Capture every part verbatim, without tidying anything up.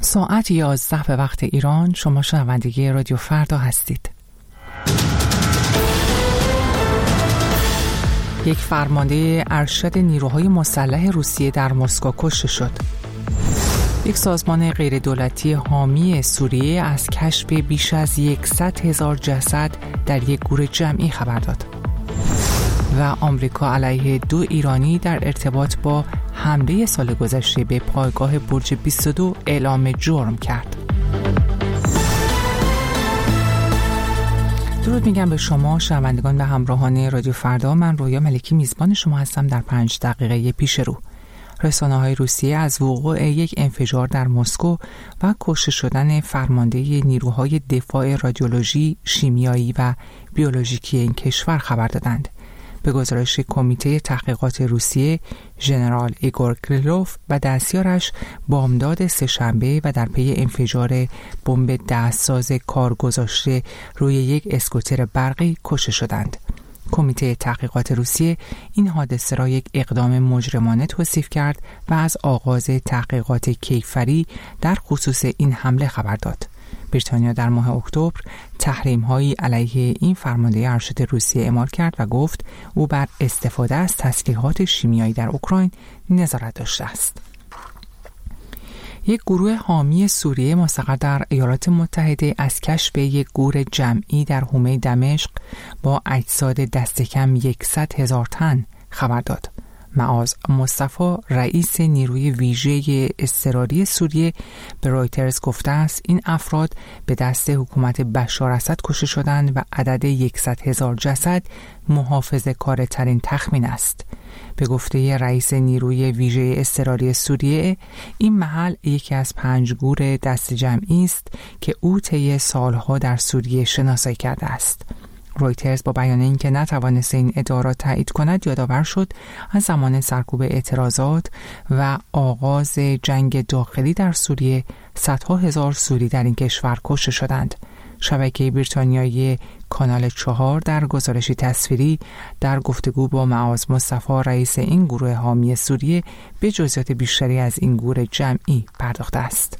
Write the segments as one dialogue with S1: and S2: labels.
S1: ساعت یازده به وقت ایران. شما شنونده رادیو فردا هستید. یک فرمانده ارشد نیروهای مسلح روسیه در مسکو کشته شد. یک سازمان غیردولتی حامی سوریه از کشف بیش از صد هزار جسد در یک گور جمعی خبر داد. و آمریکا علیه دو ایرانی در ارتباط با حمله سال گذشته به پایگاه برج بیست و دو اعلام جرم کرد. درود میگم به شما شنوندگان و همراهان رادیو فردا. من رویا ملکی میزبان شما هستم. در پنج دقیقه پیش رو رسانه‌های روسیه از وقوع یک انفجار در مسکو و کشته شدن فرمانده نیروهای دفاع رادیولوژی، شیمیایی و بیولوژیکی این کشور خبر دادند. به گزارش کمیته تحقیقات روسیه، ژنرال ایگور کریلوف و دستیارش بامداد سه‌شنبه و در پی انفجار بمب دستساز کار گذاشته روی یک اسکوتر برقی کشته شدند. کمیته تحقیقات روسیه این حادثه را یک اقدام مجرمانه توصیف کرد و از آغاز تحقیقات کیفری در خصوص این حمله خبر داد. بریتانیا در ماه اکتبر تحریم‌هایی علیه این فرمانده ارشد روسیه اعمال کرد و گفت او بر استفاده از تسلیحات شیمیایی در اوکراین نظارت داشته است. یک گروه حامی سوریه مستقر در ایالات متحده از کشف یک گور جمعی در حومه دمشق با اجساد دست کم صد هزار تن خبر داد. معاذ مصطفی رئیس نیروی ویژه اضطراری سوریه به رویترز گفته است این افراد به دست حکومت بشار اسد کشته شدند و عدد صد هزار جسد محافظه‌کار ترین تخمین است. به گفته رئیس نیروی ویژه اضطراری سوریه، این محل یکی از پنج گور دست جمعی است که او طی سالها در سوریه شناسایی کرده است. رویترز با بیان اینکه نتوانست این ادعا را تایید کند یادآور شد از زمان سرکوب اعتراضات و آغاز جنگ داخلی در سوریه صدها هزار سوری در این کشور کشته شدند. شبکه بریتانیایی کانال چهار در گزارشی تصویری در گفتگو با معاذ مصطفی رئیس این گروه حامی سوریه به جزئیات بیشتری از این گور جمعی پرداخته است.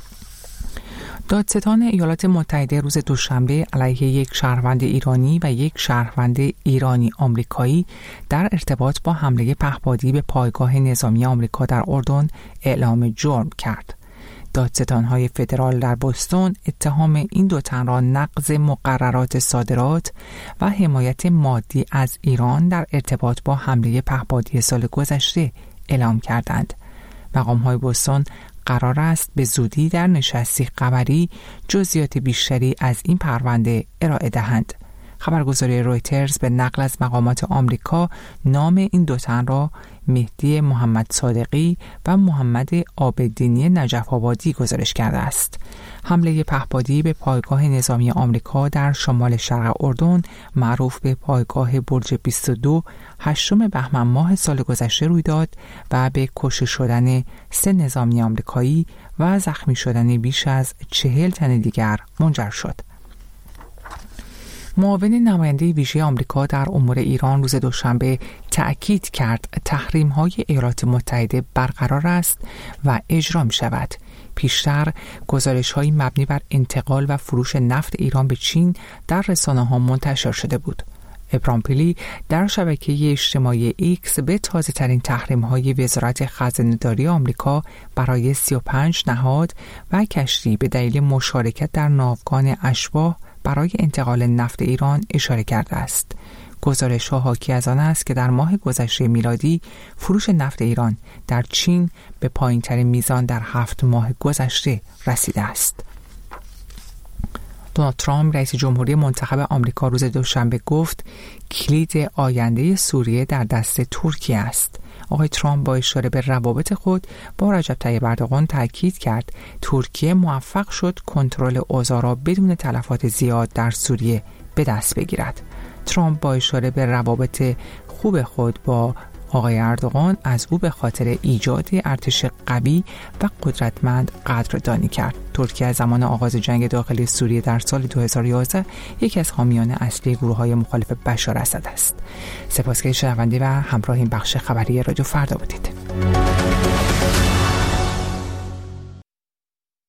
S1: دادستان ایالات متحده روز دوشنبه علیه یک شهروند ایرانی و یک شهروند ایرانی آمریکایی در ارتباط با حمله پهپادی به پایگاه نظامی آمریکا در اردن اعلام جرم کرد. دادستان‌های فدرال در بوستون اتهام این دو تن را نقض مقررات صادرات و حمایت مادی از ایران در ارتباط با حمله پهپادی سال گذشته اعلام کردند. مقام‌های بوستون قرار است به زودی در نشستی خبری جزئیات بیشتری از این پرونده ارائه دهند. خبرگزاری رویترز به نقل از مقامات آمریکا نام این دو تن را مهدی محمد صادقی و محمد عابدینی نجف آبادی گزارش کرده است. حمله پهپادی به پایگاه نظامی آمریکا در شمال شرق اردن معروف به پایگاه برج بیست و دو هشتم بهمن ماه سال گذشته روی داد و به کشته شدن سه نظامی آمریکایی و زخمی شدن بیش از چهل تن دیگر منجر شد. معاون نماینده ویژه آمریکا در امور ایران روز دوشنبه تأکید کرد تحریم‌های ایالات متحده برقرار است و اجرا می‌شود. پیشتر گزارش‌هایی مبنی بر انتقال و فروش نفت ایران به چین در رسانه‌ها منتشر شده بود. ابراهیم پیلی در شبکه اجتماعی ایکس به تازه‌ترین تحریم‌های وزارت خزانه‌داری آمریکا برای سی و پنج نهاد و کشتی به دلیل مشارکت در ناوگان اشباح برای انتقال نفت ایران اشاره کرده است. گزارش‌ها حاکی از آن است که در ماه گذشته میلادی فروش نفت ایران در چین به پایین‌ترین میزان در هفت ماه گذشته رسیده است. دونالد ترامپ رئیس جمهوری منتخب آمریکا روز دوشنبه گفت کلید آینده سوریه در دست ترکیه است. آقای ترامپ با اشاره به روابط خود با رجب طیب اردوغان تاکید کرد ترکیه موفق شد کنترل اوضاع را بدون تلفات زیاد در سوریه به دست بگیرد. ترامپ با اشاره به روابط خوب خود با آقای اردوغان از او به خاطر ایجاد ارتش قوی و قدرتمند قدردانی کرد. ترکیه از زمان آغاز جنگ داخلی سوریه در سال دو هزار و یازده یکی از حامیان اصلی گروه‌های مخالف بشار اسد است. سپاسگزارم شنونده و همراه این بخش خبری رادیو فردا بودید.